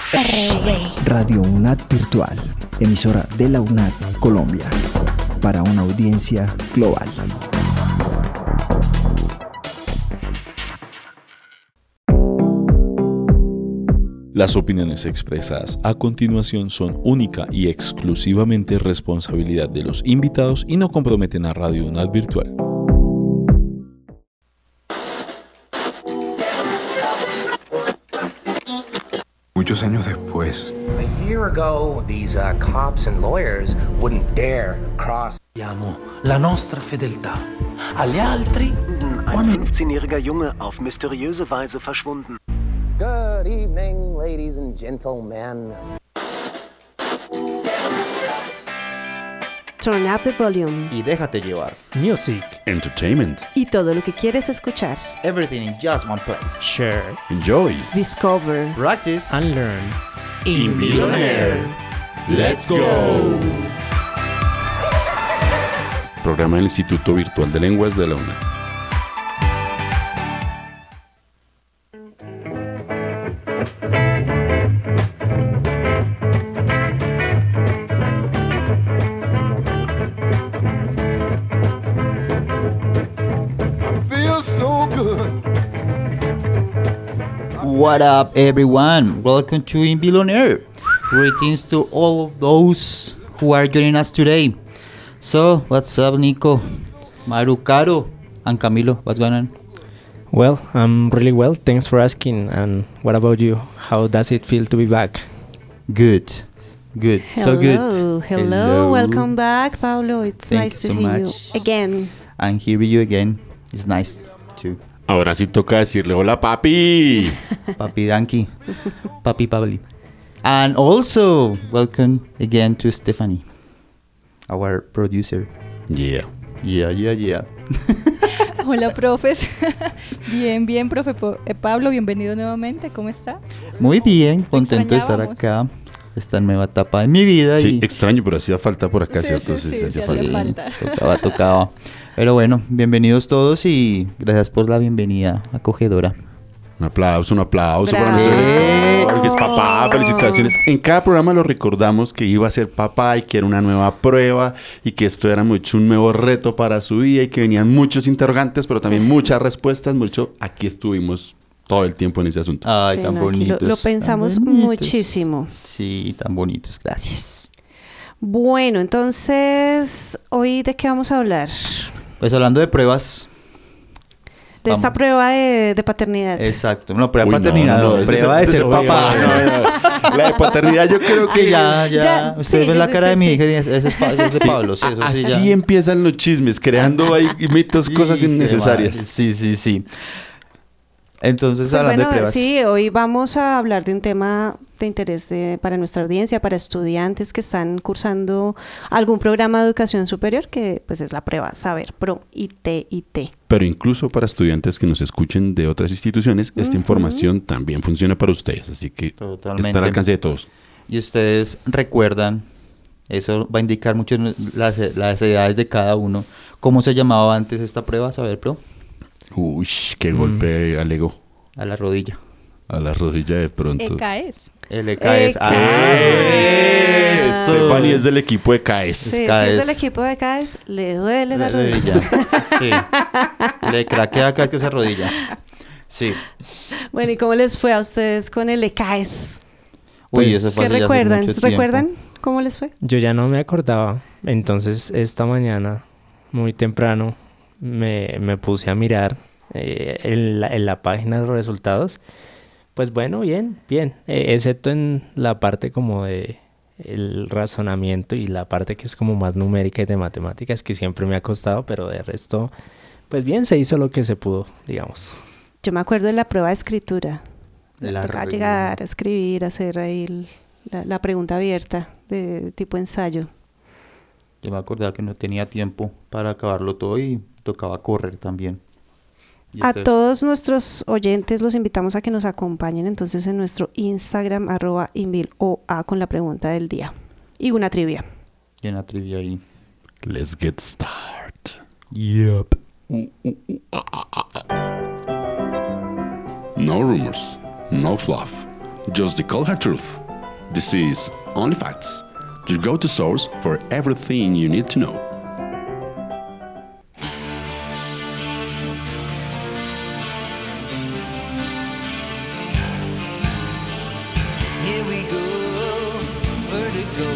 Radio UNAD Virtual, emisora de la UNAD Colombia, para una audiencia global. Las opiniones expresadas a continuación son única y exclusivamente responsabilidad de los invitados y no comprometen a Radio UNAD Virtual. Muchos años después. A year ago, these cops and lawyers wouldn't dare cross. La nostra fedeltà. Agli altri. Ein 15-jähriger Junge auf mysteriöse Weise verschwunden. Good evening, ladies and gentlemen. Turn up the volume. Y déjate llevar. Music. Entertainment. Y todo lo que quieres escuchar. Everything in just one place. Share. Enjoy. Discover. Practice. And learn. Invillionaire. Let's go. Programa del Instituto Virtual de Lenguas de la UNAD. What up, everyone? Welcome to Invillionaire. Greetings to all of those who are joining us today. So, what's up, Nico, Maru, Caro, and Camilo? What's going on? Well, I'm really well. Thanks for asking. And what about you? How does it feel to be back? Good. Good. Hello. So good. Hello. Welcome back, Pablo. It's Thank nice to you so see much. you again. And hear you again. It's nice too. Ahora sí toca decirle hola, papi. Papi Danky. Papi Pabli. And also, welcome again to Stephanie, our producer. Yeah. Yeah. Hola, profes. Bien, profe Pablo, bienvenido nuevamente. ¿Cómo está? Muy bien, contento de estar acá. Esta nueva etapa de mi vida. Sí, y extraño, pero hacía falta por acá, Sí, ¿cierto? sí, hacía sí, falta. Tocaba. Pero bueno, bienvenidos todos y gracias por la bienvenida acogedora. Un aplauso para Bravo. nuestro director, que es papá. Felicitaciones. En cada programa lo recordamos que iba a ser papá y que era una nueva prueba y que esto era mucho un nuevo reto para su vida y que venían muchos interrogantes, pero también muchas respuestas. Aquí estuvimos todo el tiempo en ese asunto. Ay, Sí, tan no, aquí bonitos. lo pensamos tan bonitos. muchísimo. Sí, tan bonitos. Gracias. Bueno, entonces, ¿hoy de qué vamos a hablar? Pues hablando de pruebas. De esta prueba de paternidad. Exacto. No, prueba Uy, de paternidad, no, prueba de ser papá. No. La de paternidad yo creo que... Sí, ya. Ya, Ustedes sí, ven la sí, cara sí, de mi sí. hija y ese es de Pablo. Sí, eso sí, Así ya. empiezan los chismes, creando ahí mitos, cosas Sí, innecesarias. Sí. Entonces, Pues hablando bueno, de pruebas. sí, hoy vamos a hablar de un tema de interés para nuestra audiencia, para estudiantes que están cursando algún programa de educación superior, que pues es la prueba Saber Pro ITIT. Pero incluso para estudiantes que nos escuchen de otras instituciones, esta información también funciona para ustedes. Así que Totalmente. está al alcance de todos. Y ustedes recuerdan, eso va a indicar mucho las edades de cada uno. ¿Cómo se llamaba antes esta prueba Saber Pro? Uy, qué golpe alegó A la rodilla. a la rodilla de pronto. EKS. El EKS. Eso. Stephanie es del equipo de CAES. Sí, si CAES. es del equipo de CAES, le duele la rodilla. Sí. Le craquea acá que esa rodilla. Sí. Bueno, ¿y cómo les fue a ustedes con el EKS? Uy, eso fue ¿Qué hace ya hace recuerdan? mucho tiempo. ¿Recuerdan cómo les fue? Yo ya no me acordaba. Entonces, esta mañana, muy temprano, me puse a mirar en la página de los resultados. Pues bueno, bien. Excepto en la parte como de el razonamiento y la parte que es como más numérica y de matemáticas, que siempre me ha costado, pero de resto, pues bien, se hizo lo que se pudo, digamos. Yo me acuerdo de la prueba de escritura. La Tocaba re- llegar a escribir, hacer ahí la pregunta abierta de tipo ensayo. Yo me acordaba que no tenía tiempo para acabarlo todo y tocaba correr también. ¿Y A ustedes? todos nuestros oyentes los invitamos a que nos acompañen entonces en nuestro Instagram @inviloa con la pregunta del día y una trivia. Y en la trivia ahí. Let's get started. Yep. No rumors, no fluff, just the cold hard truth. This is Only Facts, your go-to source for everything you need to know. Here we go, vertigo,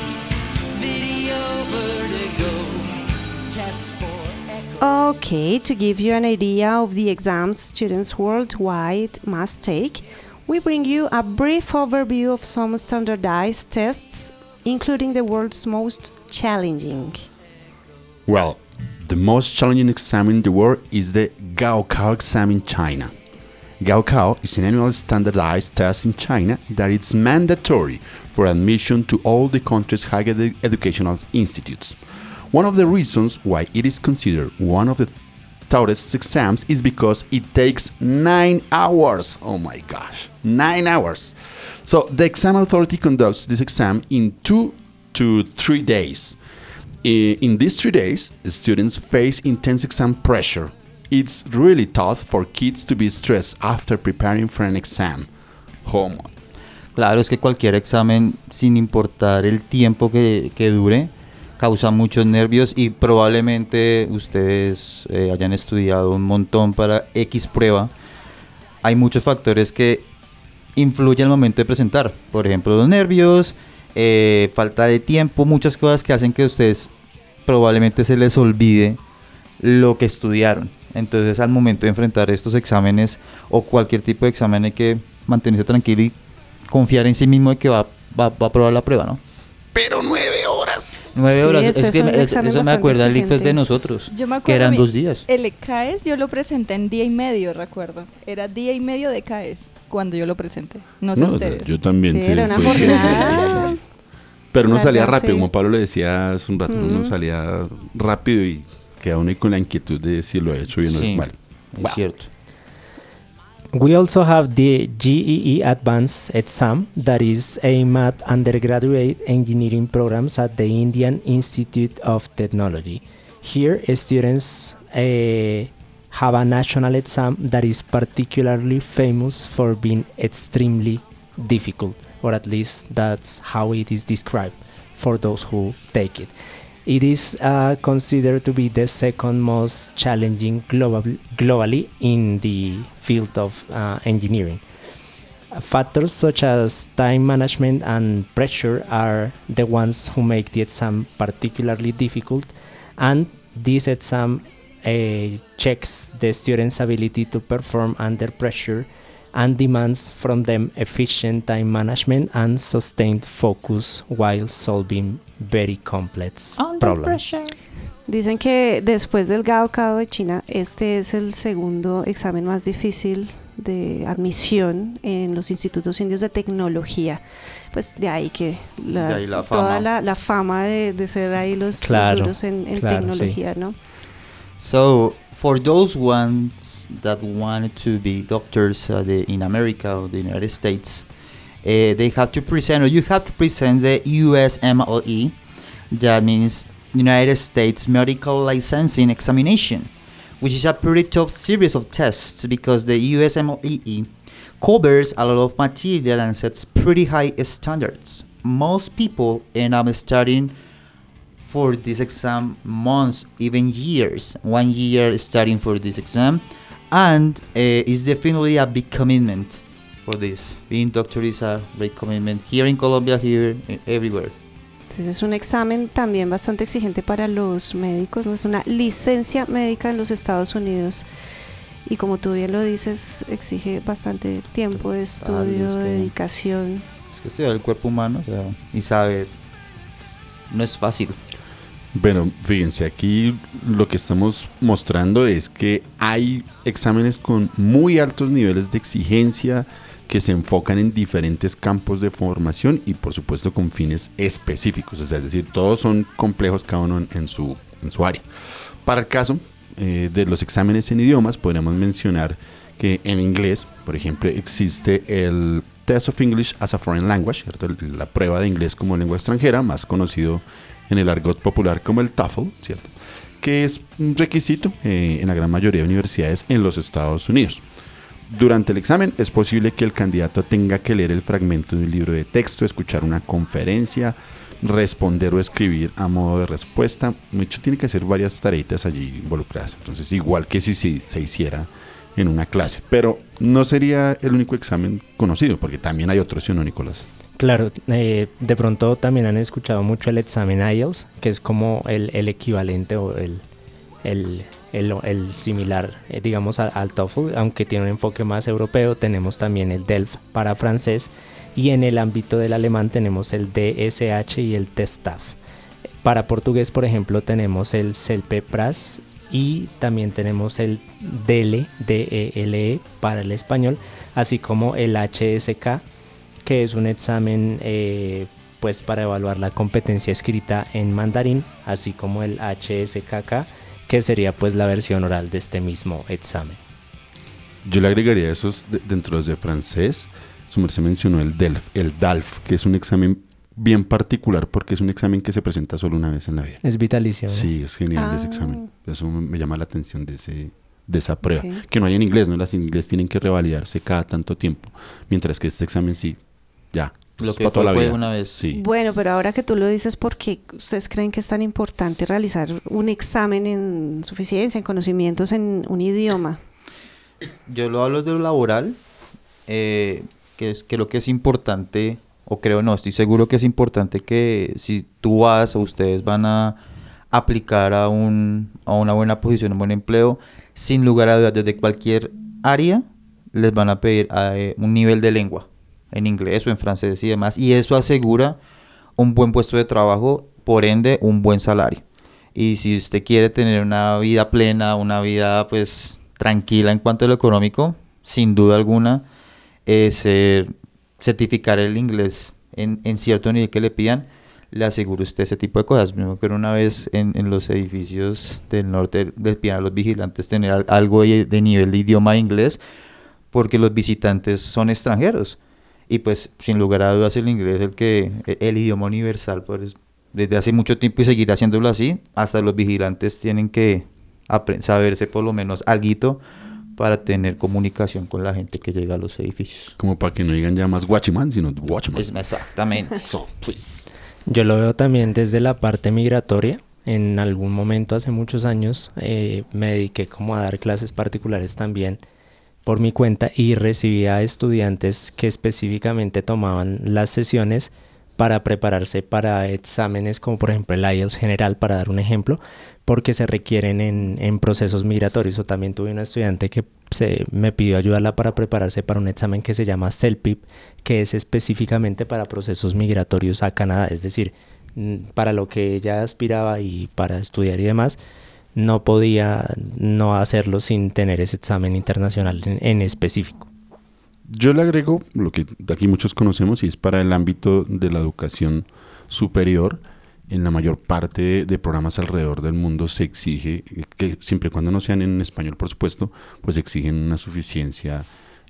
video vertigo, test for echo. Okay, to give you an idea of the exams students worldwide must take, we bring you a brief overview of some standardized tests, including the world's most challenging. Well, the most challenging exam in the world is the Gaokao exam in China. Gaokao is an annual standardized test in China that is mandatory for admission to all the country's higher educational institutes. One of the reasons why it is considered one of the toughest exams is because it takes 9 hours. Oh my gosh, 9 hours. So the exam authority conducts this exam in 2 to 3 days. In these 3 days, the students face intense exam pressure. It's really tough for kids to be stressed after preparing for an exam. Oh my. Claro, es que cualquier examen, sin importar el tiempo que dure, causa muchos nervios y probablemente ustedes hayan estudiado un montón para X prueba. Hay muchos factores que influyen al momento de presentar. Por ejemplo, los nervios, falta de tiempo, muchas cosas que hacen que a ustedes probablemente se les olvide lo que estudiaron. Entonces, al momento de enfrentar estos exámenes o cualquier tipo de examen, hay que mantenerse tranquilo y confiar en sí mismo de que va a aprobar la prueba, ¿no? Pero 9 horas. 9 Sí, horas, este es es un que examen eso me bastante acuerda el exigente. ICFES de nosotros, Yo me acuerdo que eran 2 días. El ECAES yo lo presenté en día y medio, recuerdo. Era día y medio de ECAES cuando yo lo presenté. No sé ustedes. Yo también. Sí, era una jornada. Pero uno salía Larga, rápido, sí. como Pablo le decía hace un rato, uno salía rápido y queda uno con la inquietud de si lo he hecho bien o Sí, mal. es cierto. We also have the GEE Advanced exam that is aimed at undergraduate engineering programs at the Indian Institute of Technology. Here, students have a national exam that is particularly famous for being extremely difficult, or at least that's how it is described for those who take it. It is considered to be the second most challenging globally in the field of engineering. Factors such as time management and pressure are the ones who make the exam particularly difficult, and this exam checks the students' ability to perform under pressure and demands from them efficient time management and sustained focus while solving very complex problems. Dicen que después del Gaokao de China, este es el segundo examen más difícil de admisión en los institutos indios de tecnología. Pues de ahí que ahí la toda fama. la fama de ser ahí los duros en claro, tecnología, ¿no? So, for those ones that wanted to be doctors in America or the United States, they have to present, or you have to present the USMLE, that means United States Medical Licensing Examination, which is a pretty tough series of tests because the USMLE covers a lot of material and sets pretty high standards. Most people end up studying for this exam months, even years. 1 year studying for this exam, and it's definitely a big commitment for this. Being doctor is a great commitment here in Colombia, here, everywhere. Entonces es un examen también bastante exigente para los médicos, ¿no? Es una licencia médica en los Estados Unidos y como tú bien lo dices, exige bastante tiempo de estudio, es que- dedicación. Es que estudiar el cuerpo humano, o sea, y saber, no es fácil. Bueno, fíjense, aquí lo que estamos mostrando es que hay exámenes con muy altos niveles de exigencia que se enfocan en diferentes campos de formación y por supuesto con fines específicos, o sea, es decir, todos son complejos cada uno en su área. Para el caso de los exámenes en idiomas, podríamos mencionar que en inglés, por ejemplo, existe el Test of English as a Foreign Language, ¿cierto? La prueba de inglés como lengua extranjera, más conocido en el argot popular como el TOEFL, ¿cierto? Que es un requisito en la gran mayoría de universidades en los Estados Unidos. Durante el examen es posible que el candidato tenga que leer el fragmento de un libro de texto, escuchar una conferencia, responder o escribir a modo de respuesta. De hecho, tiene que hacer varias tareitas allí involucradas. Entonces, igual que si se hiciera en una clase. Pero no sería el único examen conocido, porque también hay otros, ¿sí o no, Nicolás? Claro, de pronto también han escuchado mucho el examen IELTS, que es como el equivalente o el similar, digamos, al TOEFL, aunque tiene un enfoque más europeo. Tenemos también el DELF para francés, y en el ámbito del alemán tenemos el DSH y el TESTAF. Para portugués, por ejemplo, tenemos el CELPE-PRAS y también tenemos el DELE para el español, así como el HSK, que es un examen pues para evaluar la competencia escrita en mandarín, así como el HSKK, que sería pues la versión oral de este mismo examen. Yo le agregaría esos dentro de los de francés. Su merced mencionó el DALF, que es un examen bien particular porque es un examen que se presenta solo una vez en la vida. Es vitalicio, ¿no? Sí, es genial ese examen. Eso me llama la atención de esa prueba. Okay. Que no hay en inglés, ¿no? Las en inglés tienen que revalidarse cada tanto tiempo, mientras que este examen sí, ya. Lo que toda la vida. Una vez. Sí. Bueno, pero ahora que tú lo dices, ¿por qué ustedes creen que es tan importante realizar un examen en suficiencia, en conocimientos en un idioma? Yo lo hablo de lo laboral, creo que es importante, o creo no, estoy seguro que es importante que si tú vas o ustedes van a aplicar a una buena posición, un buen empleo, sin lugar a dudas, desde cualquier área, les van a pedir un nivel de lengua, en inglés o en francés y demás, y eso asegura un buen puesto de trabajo, por ende un buen salario. Y si usted quiere tener una vida plena, una vida pues tranquila en cuanto a lo económico, sin duda alguna, certificar el inglés en cierto nivel que le pidan, le aseguro usted ese tipo de cosas. Me acuerdo una vez en los edificios del norte les piden a los vigilantes tener algo de nivel de idioma inglés, porque los visitantes son extranjeros. Y pues sin lugar a dudas el inglés es el idioma universal, pues, desde hace mucho tiempo, y seguirá haciéndolo así. Hasta los vigilantes tienen que saberse por lo menos alguito para tener comunicación con la gente que llega a los edificios. Como para que no digan ya más watchman, sino watchman. Exactamente. Yo lo veo también desde la parte migratoria. En algún momento, hace muchos años, me dediqué como a dar clases particulares también por mi cuenta, y recibía estudiantes que específicamente tomaban las sesiones para prepararse para exámenes como por ejemplo el IELTS general, para dar un ejemplo, porque se requieren en procesos migratorios. O también tuve una estudiante que me pidió ayudarla para prepararse para un examen que se llama CELPIP, que es específicamente para procesos migratorios a Canadá, es decir, para lo que ella aspiraba y para estudiar y demás, no podía no hacerlo sin tener ese examen internacional en específico. Yo le agrego lo que aquí muchos conocemos, y es para el ámbito de la educación superior. En la mayor parte de programas alrededor del mundo se exige que, siempre y cuando no sean en español, por supuesto, pues exigen una suficiencia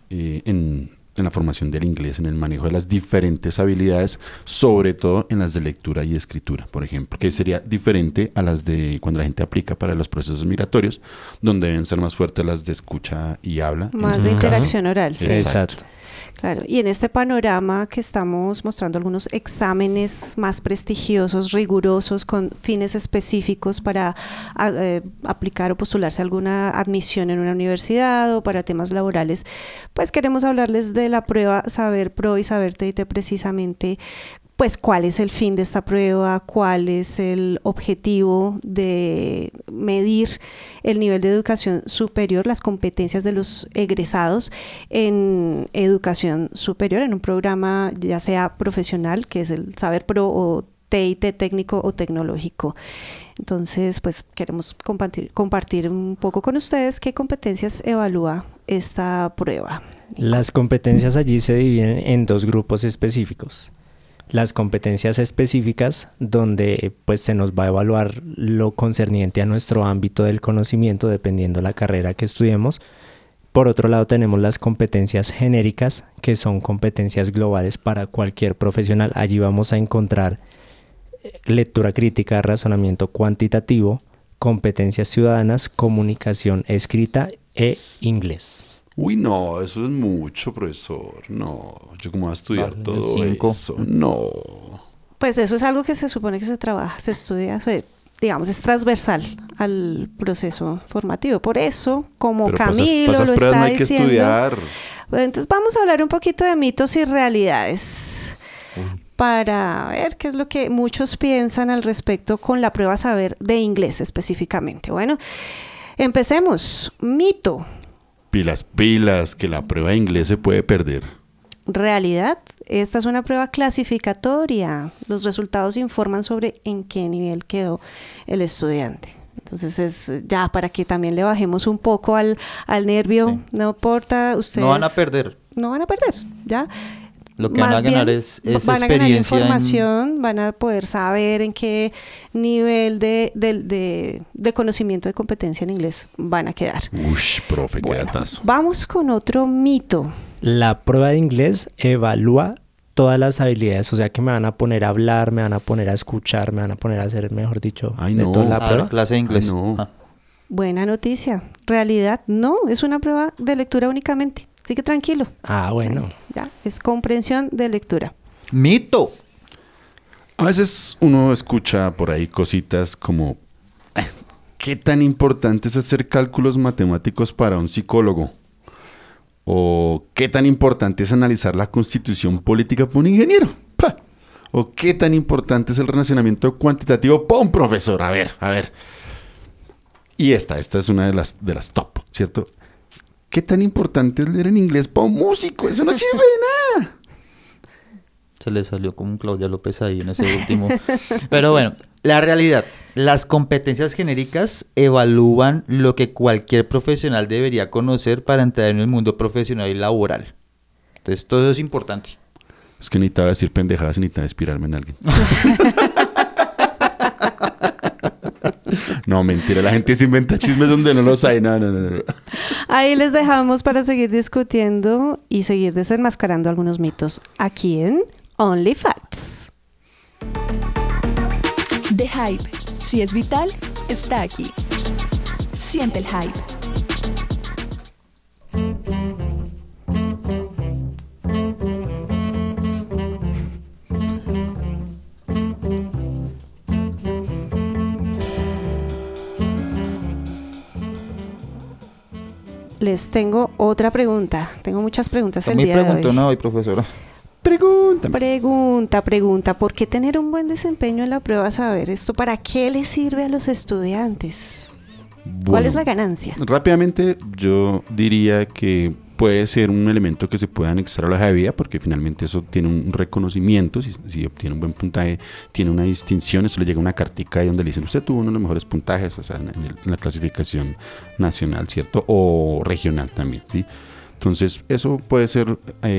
en la formación del inglés, en el manejo de las diferentes habilidades, sobre todo en las de lectura y escritura, por ejemplo, que sería diferente a las de cuando la gente aplica para los procesos migratorios, donde deben ser más fuertes las de escucha y habla. Más de interacción oral. Sí. Exacto. Claro, y en este panorama que estamos mostrando algunos exámenes más prestigiosos, rigurosos, con fines específicos para aplicar o postularse a alguna admisión en una universidad o para temas laborales, pues queremos hablarles de la prueba Saber Pro y Saber TIT, precisamente. Pues cuál es el fin de esta prueba, cuál es el objetivo de medir el nivel de educación superior, las competencias de los egresados en educación superior, en un programa ya sea profesional, que es el Saber Pro, o TIT, técnico o tecnológico. Entonces, pues queremos compartir un poco con ustedes qué competencias evalúa esta prueba. Las competencias allí se dividen en dos grupos específicos. Las competencias específicas, donde pues se nos va a evaluar lo concerniente a nuestro ámbito del conocimiento, dependiendo la carrera que estudiemos. Por otro lado, tenemos las competencias genéricas, que son competencias globales para cualquier profesional. Allí vamos a encontrar lectura crítica, razonamiento cuantitativo, competencias ciudadanas, comunicación escrita e inglés. Uy, no, eso es mucho, profesor. No, yo cómo voy a estudiar Vale, todo 5. eso. No. Pues eso es algo que se supone que se trabaja, se estudia, digamos, es transversal al proceso formativo. Por eso, como Pero Camilo para esas lo pruebas está no hay que diciendo, estudiar. pues entonces vamos a hablar un poquito de mitos y realidades para ver qué es lo que muchos piensan al respecto con la prueba saber de inglés específicamente. Bueno, empecemos. Mito. Pilas, que la prueba de inglés se puede perder. Realidad, esta es una prueba clasificatoria. Los resultados informan sobre en qué nivel quedó el estudiante. Entonces es ya para que también le bajemos un poco al nervio. Sí. No importa, ustedes... No van a perder. No van a perder, ¿ya? Lo que van a ganar es van a ganar experiencia información, van a poder saber en qué nivel de conocimiento de competencia en inglés van a quedar. Ush, profe, qué Bueno, datazo. vamos con otro mito. La prueba de inglés evalúa todas las habilidades, o sea que me van a poner a hablar, me van a poner a escuchar, me van a poner a hacer, mejor dicho, Ay, de no. toda la Ah, prueba. clase de inglés. Ay, no. Ah. Buena noticia. Realidad, no, es una prueba de lectura únicamente. Así que tranquilo. Ah, bueno. Ya, es comprensión de lectura. Mito. A veces uno escucha por ahí cositas como ¿qué tan importante es hacer cálculos matemáticos para un psicólogo? ¿O qué tan importante es analizar la constitución política para un ingeniero? ¡Pah! ¿O qué tan importante es el relacionamiento cuantitativo para un profesor? A ver. Y esta es una de las top, ¿cierto? ¿Qué tan importante es leer en inglés para un músico? Eso no sirve de nada. Se le salió como un Claudia López ahí en ese último. Pero bueno, la realidad. Las competencias genéricas evalúan lo que cualquier profesional debería conocer para entrar en el mundo profesional y laboral. Entonces todo es importante. Es que necesitaba decir pendejadas y necesitaba inspirarme en alguien. No, mentira. La gente se inventa chismes donde no los hay. No. Ahí les dejamos para seguir discutiendo y seguir desenmascarando algunos mitos aquí en Only Facts. The Hype. Si es vital, está aquí. Siente el hype. Les tengo otra pregunta. Tengo muchas preguntas el Muy día de hoy. preguntona hoy, profesora. Pregunta. ¿Por qué tener un buen desempeño en la prueba saber? ¿Esto para qué le sirve a los estudiantes? ¿Cuál Bueno, es la ganancia? Rápidamente, yo diría que puede ser un elemento que se pueda anexar a la hoja de vida, porque finalmente eso tiene un reconocimiento. Si obtiene un buen puntaje, tiene una distinción. Eso le llega una cartica ahí donde le dicen: usted tuvo uno de los mejores puntajes, o sea, en la clasificación nacional, ¿cierto? O regional también, ¿sí? Entonces, eso puede ser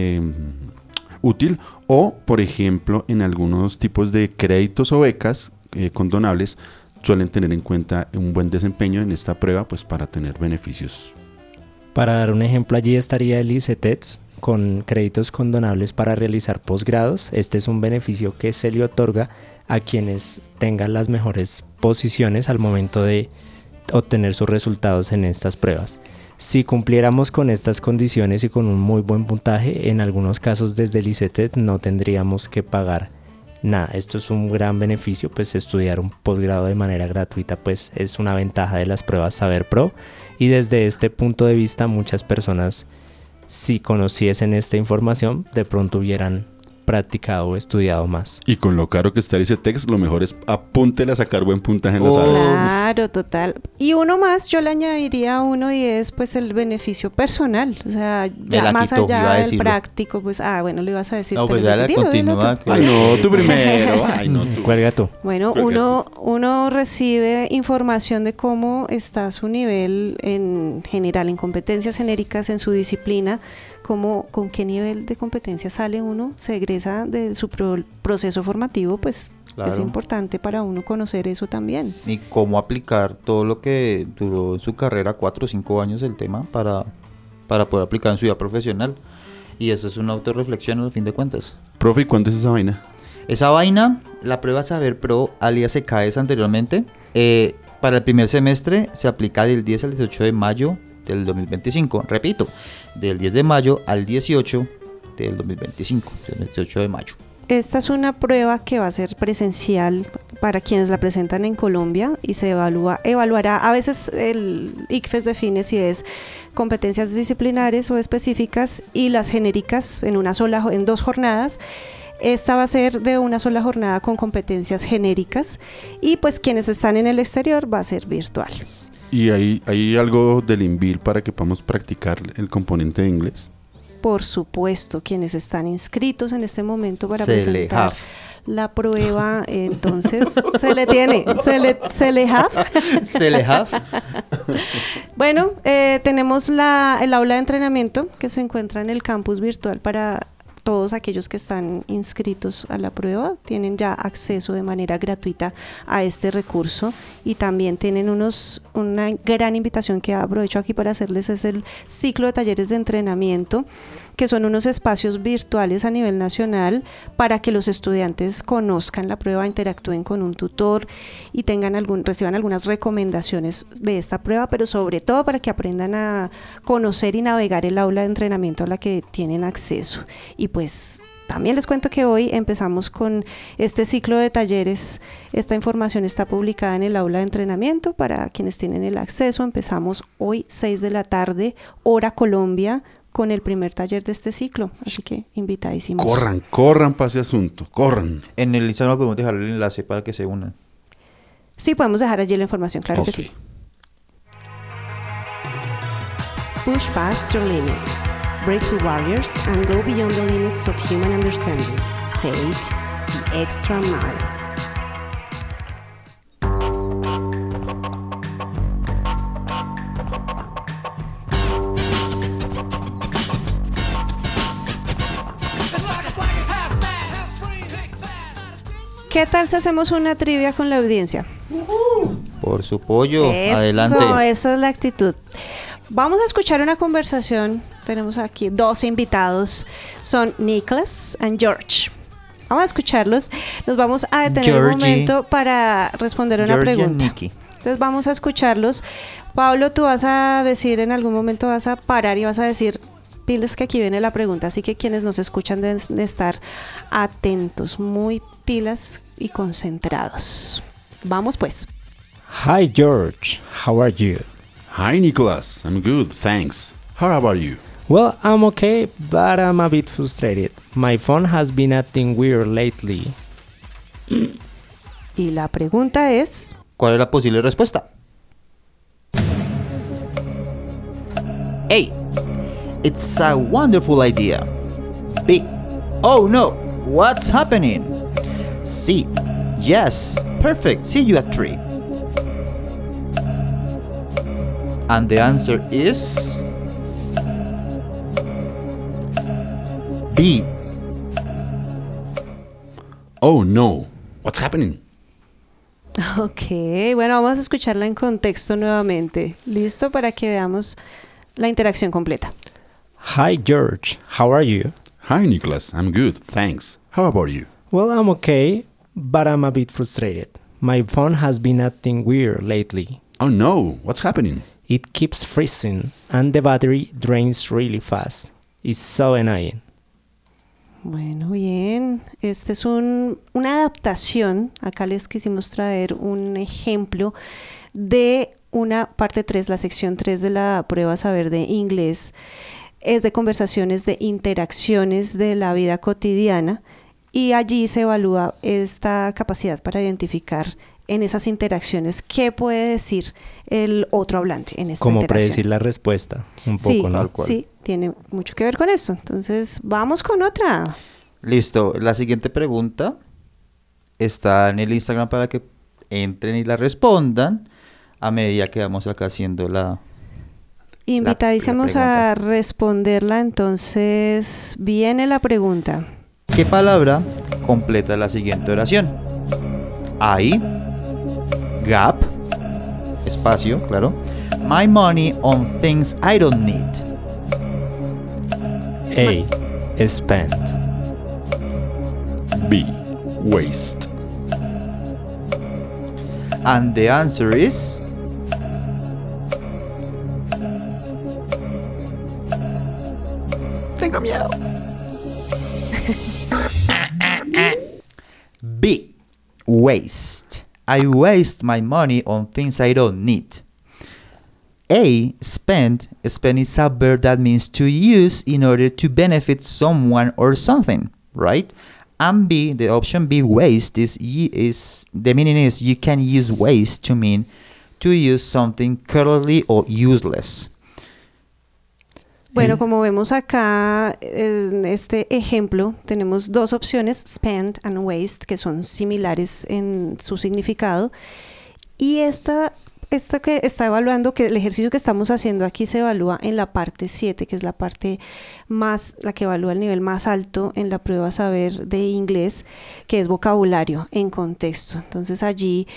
útil. O, por ejemplo, en algunos tipos de créditos o becas condonables, suelen tener en cuenta un buen desempeño en esta prueba, pues para tener beneficios. Para dar un ejemplo, allí estaría el ICETEX con créditos condonables para realizar posgrados. Este es un beneficio que se le otorga a quienes tengan las mejores posiciones al momento de obtener sus resultados en estas pruebas. Si cumpliéramos con estas condiciones y con un muy buen puntaje, en algunos casos desde el ICETEX no tendríamos que pagar nada. Esto es un gran beneficio, pues estudiar un posgrado de manera gratuita pues es una ventaja de las pruebas Saber Pro, y desde este punto de vista muchas personas, si conociesen esta información, de pronto hubieran practicado o estudiado más. Y con lo caro que está el ICETEX, lo mejor es apúntele a sacar buen puntaje en la Saber. Claro, total. Y uno más, yo le añadiría uno, y es pues el beneficio personal. O sea, ya más allá del práctico, pues, bueno, lo ibas a decir. No, pues ya la continúa. Ay, no, tú primero. Ay, no, tú. Cuelga tú. Bueno, uno recibe información de cómo está su nivel en general, en competencias genéricas, en su disciplina, con qué nivel de competencia sale uno, se egresa de su proceso formativo, pues claro. Es importante para uno conocer eso también. Y cómo aplicar todo lo que duró en su carrera, 4 o 5 años el tema, para poder aplicar en su vida profesional. Y eso es una autorreflexión al fin de cuentas. Profe, ¿y cuándo es esa vaina? Esa vaina, la prueba Saber Pro, alias ECAES anteriormente, para el primer semestre se aplica del 10 al 18 de mayo del 2025. Repito, del 10 de mayo al 18 del 2025, del 18 de mayo. Esta es una prueba que va a ser presencial para quienes la presentan en Colombia y se evaluará, a veces el ICFES define si es competencias disciplinares o específicas y las genéricas en 2 jornadas. Esta va a ser de una sola jornada con competencias genéricas y pues quienes están en el exterior va a ser virtual. ¿Y hay algo del INVIL para que podamos practicar el componente de inglés? Por supuesto, quienes están inscritos en este momento para presentar la prueba, entonces se le have. Bueno, tenemos el aula de entrenamiento que se encuentra en el campus virtual para todos aquellos que están inscritos a la prueba. Tienen ya acceso de manera gratuita a este recurso y también tienen una gran invitación que aprovecho aquí para hacerles, es el ciclo de talleres de entrenamiento, que son unos espacios virtuales a nivel nacional para que los estudiantes conozcan la prueba, interactúen con un tutor y reciban algunas recomendaciones de esta prueba, pero sobre todo para que aprendan a conocer y navegar el aula de entrenamiento a la que tienen acceso. Y pues también les cuento que hoy empezamos con este ciclo de talleres. Esta información está publicada en el aula de entrenamiento para quienes tienen el acceso. Empezamos hoy 6 de la tarde, hora Colombia, con el primer taller de este ciclo, así que invitadísimos. Corran para ese asunto, corran. En el Instagram podemos dejar el enlace para que se unan. Sí, podemos dejar allí la información, claro que sí. Push past your limits, break through barriers, and go beyond the limits of human understanding. Take the extra mile. ¿Qué tal si hacemos una trivia con la audiencia? Por su pollo, adelante. Esa es la actitud. Vamos a escuchar una conversación. Tenemos aquí 2 invitados. Son Nicholas y George. Vamos a escucharlos. Nos vamos a detener un momento para responder una pregunta. Entonces vamos a escucharlos. Pablo, tú vas a decir en algún momento, vas a parar y vas a decir: pilas que aquí viene la pregunta, así que quienes nos escuchan deben de estar atentos, muy pilas y concentrados. Vamos pues. Hi George, how are you? Hi Nicholas, I'm good, thanks. How about you? Well, I'm okay, but I'm a bit frustrated. My phone has been acting weird lately. Y la pregunta es: ¿cuál es la posible respuesta? A. It's a wonderful idea. B. Oh no, what's happening? C. Yes, perfect, see you at 3. And the answer is B. Oh no, what's happening? Ok, bueno, vamos a escucharla en contexto nuevamente. ¿Listo? Para que veamos la interacción completa. Hi George, how are you? Hi Nicholas, I'm good, thanks. How about you? Well, I'm okay, but I'm a bit frustrated. My phone has been acting weird lately. Oh no, what's happening? It keeps freezing and the battery drains really fast. It's so annoying. Bueno, bien. Este es una adaptación. Acá les quisimos traer un ejemplo de una parte 3, la sección 3 de la prueba Saber de Inglés. Es de conversaciones, de interacciones de la vida cotidiana, y allí se evalúa esta capacidad para identificar en esas interacciones qué puede decir el otro hablante en esta Como interacción. predecir la respuesta, un poco, sí, ¿no? Tal cual. Sí, tiene mucho que ver con eso. Entonces, vamos con otra. Listo, la siguiente pregunta está en el Instagram para que entren y la respondan a medida que vamos acá haciendo la Invitadísimos pregunta. a responderla. Entonces, viene la pregunta. ¿Qué palabra completa la siguiente oración? I, gap, espacio, claro, my money on things I don't need. A. Spend. B. Waste. And the answer is miau. B. Waste. I waste my money on things I don't need. A. Spend. Spend is a verb that means to use in order to benefit someone or something, right? And B, the option B, waste, is the meaning is you can use waste to mean to use something carelessly or useless. Bueno, como vemos acá en este ejemplo, tenemos dos opciones, spend and waste, que son similares en su significado. Y esta que está evaluando, que el ejercicio que estamos haciendo aquí se evalúa en la parte 7, que es la parte la que evalúa el nivel más alto en la prueba saber de inglés, que es vocabulario en contexto. Entonces allí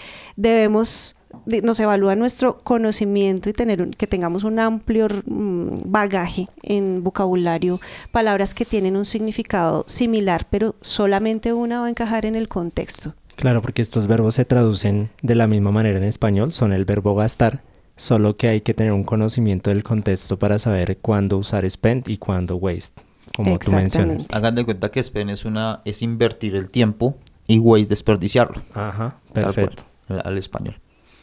nos evalúa nuestro conocimiento y que tengamos un amplio bagaje en vocabulario, palabras que tienen un significado similar, pero solamente una va a encajar en el contexto. Claro, porque estos verbos se traducen de la misma manera en español, son el verbo gastar, solo que hay que tener un conocimiento del contexto para saber cuándo usar spend y cuándo waste, como tú mencionas. Hagan de cuenta que spend es invertir el tiempo y waste desperdiciarlo. Ajá, perfecto. Al español.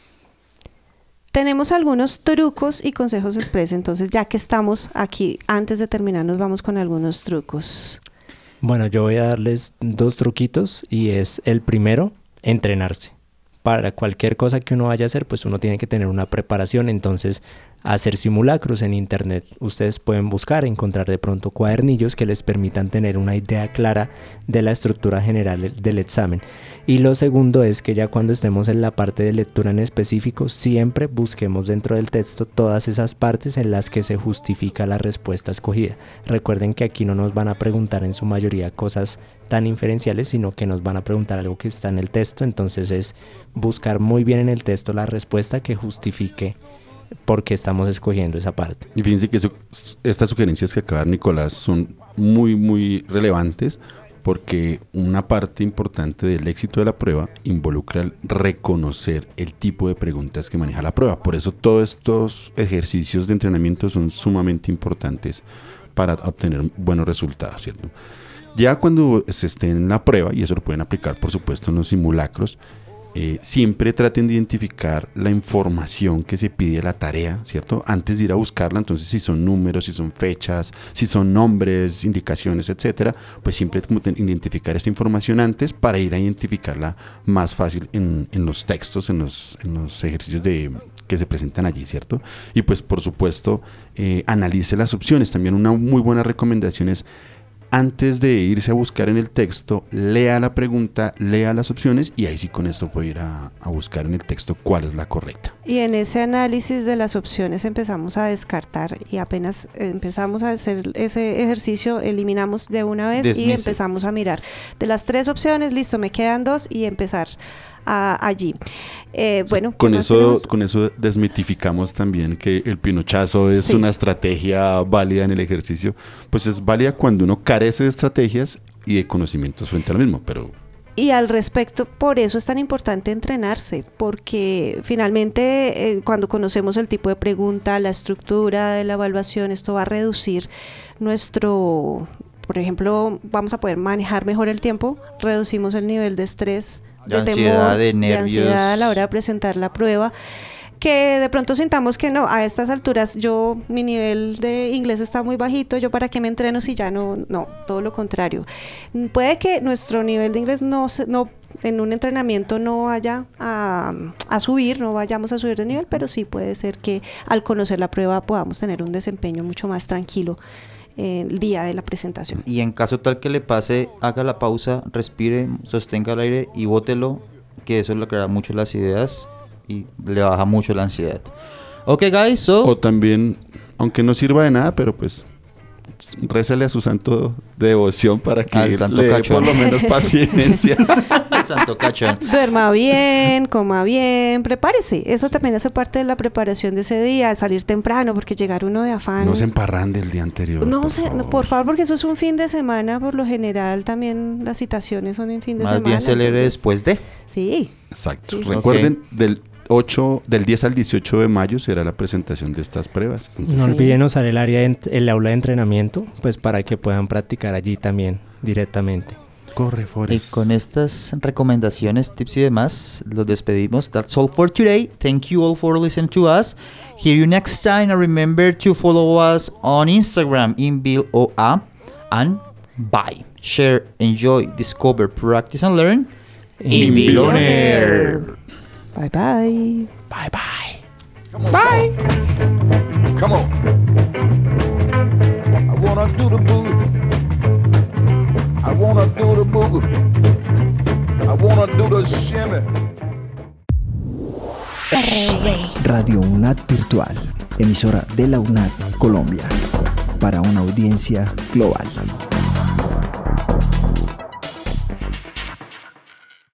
Tenemos algunos trucos y consejos express, entonces ya que estamos aquí, antes de terminar nos vamos con algunos trucos. Bueno, yo voy a darles 2 truquitos y es el primero, entrenarse. Para cualquier cosa que uno vaya a hacer, pues uno tiene que tener una preparación, entonces hacer simulacros en internet. Ustedes pueden encontrar de pronto cuadernillos que les permitan tener una idea clara de la estructura general del examen. Y lo segundo es que ya cuando estemos en la parte de lectura en específico, siempre busquemos dentro del texto todas esas partes en las que se justifica la respuesta escogida. Recuerden que aquí no nos van a preguntar en su mayoría cosas tan inferenciales, sino que nos van a preguntar algo que está en el texto, entonces es buscar muy bien en el texto la respuesta que justifique por qué estamos escogiendo esa parte. Y fíjense que estas sugerencias que acaba de dar Nicolás son muy, muy relevantes, porque una parte importante del éxito de la prueba involucra el reconocer el tipo de preguntas que maneja la prueba. Por eso todos estos ejercicios de entrenamiento son sumamente importantes para obtener buenos resultados, ¿cierto? Ya cuando se esté en la prueba, y eso lo pueden aplicar por supuesto en los simulacros, siempre traten de identificar la información que se pide a la tarea, ¿cierto? Antes de ir a buscarla, entonces si son números, si son fechas, si son nombres, indicaciones, etcétera, pues siempre como identificar esta información antes para ir a identificarla más fácil en los textos, en los ejercicios que se presentan allí, ¿cierto? Y pues por supuesto, analice las opciones. También una muy buena recomendación es, antes de irse a buscar en el texto, lea la pregunta, lea las opciones y ahí sí con esto puede ir a buscar en el texto cuál es la correcta. Y en ese análisis de las opciones empezamos a descartar y apenas empezamos a hacer ese ejercicio, eliminamos de una vez y empezamos a mirar. De las 3 opciones, listo, me quedan 2 y empezar allí. Bueno, con eso desmitificamos también que el pinochazo es una estrategia válida en el ejercicio. Pues es válida cuando uno carece de estrategias y de conocimientos frente a lo mismo, pero... Y al respecto, por eso es tan importante entrenarse, porque finalmente cuando conocemos el tipo de pregunta, la estructura de la evaluación, esto va a reducir por ejemplo, vamos a poder manejar mejor el tiempo, reducimos el nivel de estrés, de temor, de ansiedad a la hora de presentar la prueba, que de pronto sintamos que no, a estas alturas mi nivel de inglés está muy bajito, yo para qué me entreno si ya no, todo lo contrario. Puede que nuestro nivel de inglés no en un entrenamiento no vaya a subir, no vayamos a subir de nivel, pero sí puede ser que al conocer la prueba podamos tener un desempeño mucho más tranquilo el día de la presentación. Y en caso tal que le pase, haga la pausa, respire, sostenga el aire y bótelo, que eso le aclara mucho las ideas y le baja mucho la ansiedad. Ok, guys, O también, aunque no sirva de nada, pero pues rézale a su santo de devoción para que le dé por lo menos paciencia. El santo cachón. Duerma bien, coma bien, prepárese. Eso también hace parte de la preparación de ese día, salir temprano, porque llegar uno de afán. No se emparrande el día anterior. Por favor, porque eso es un fin de semana, por lo general también las citaciones son en fin de semana. Más bien se lee después de. Sí. Exacto. Sí. Recuerden, del 10 al 18 de mayo será la presentación de estas pruebas. Entonces, No olviden usar el aula de entrenamiento, pues para que puedan practicar allí también directamente. Corre, Y Forrest. con estas recomendaciones, tips y demás, los despedimos. That's all for today. Thank you all for listening to us. Hear you next time, and remember to follow us on Instagram in BillOA, and bye. Share, enjoy, discover, practice and learn in Bill On Air. Bye bye. Bye bye. Bye. Come on. I wanna do the boogie. I wanna do the boogie. I wanna do the shimmy. Radio UNAD Virtual, emisora de la UNAD Colombia, para una audiencia global.